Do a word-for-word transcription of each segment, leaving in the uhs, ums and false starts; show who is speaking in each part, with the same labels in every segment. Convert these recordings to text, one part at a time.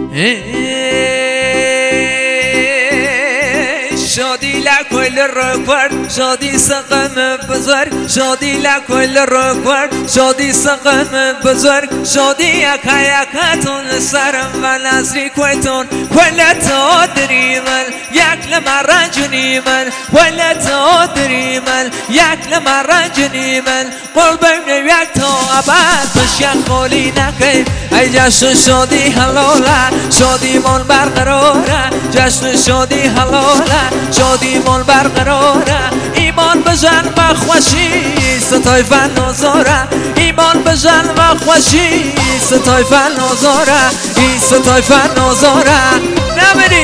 Speaker 1: شادی لکل رکورد شادی سقم بزرگ شادی لکل رکورد شادی سقم بزرگ شادی یکا یکتون سرم و نظری کویتون ولتا دریمل یک لمره جنیمل ولتا دریمل یک لمره جنیمل قول بین یک تا عبد بشک خالی نکیم ای جشن شادی حلاله شادی من برقراره جشن شادی حلاله شادی من برقراره ایمان بزن و خوشی ستای فن نازاره ایمان بزن و خوشی ستای فن نازاره ای ستای فن نازاره نبری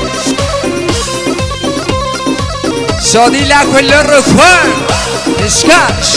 Speaker 1: شادی لکل رکورد اشکش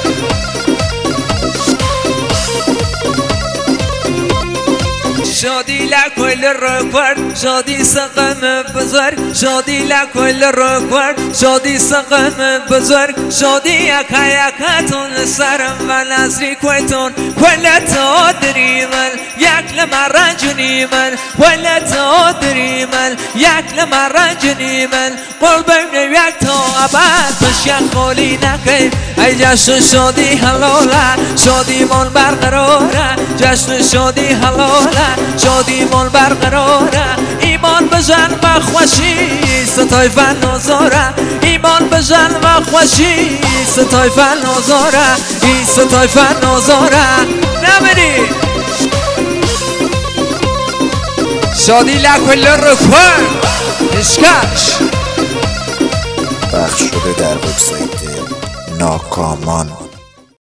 Speaker 1: شادی لکل رکورد شادی سقم بزرگ شادی لکل رکورد شادی سقم بزرگ شادی یکا یکتون سرم و نظری کویتون ولتا دریمل یک لمره جنیمل ولتا دریمل یک لمره جنیمل قول بین یک تا عبد بشک خالی نکیم ای جشن شادی حلاله شادی من برقراره جشن شادی حلاله شادی من برقراره ایمان بزن و خوشی ستای فن نازاره ایمان بزن و خوشی ستای فن نازاره ای ستای فن نازاره نبری شادی لکل رکورد اشکش
Speaker 2: پخش شده در وبسایت ناکامان.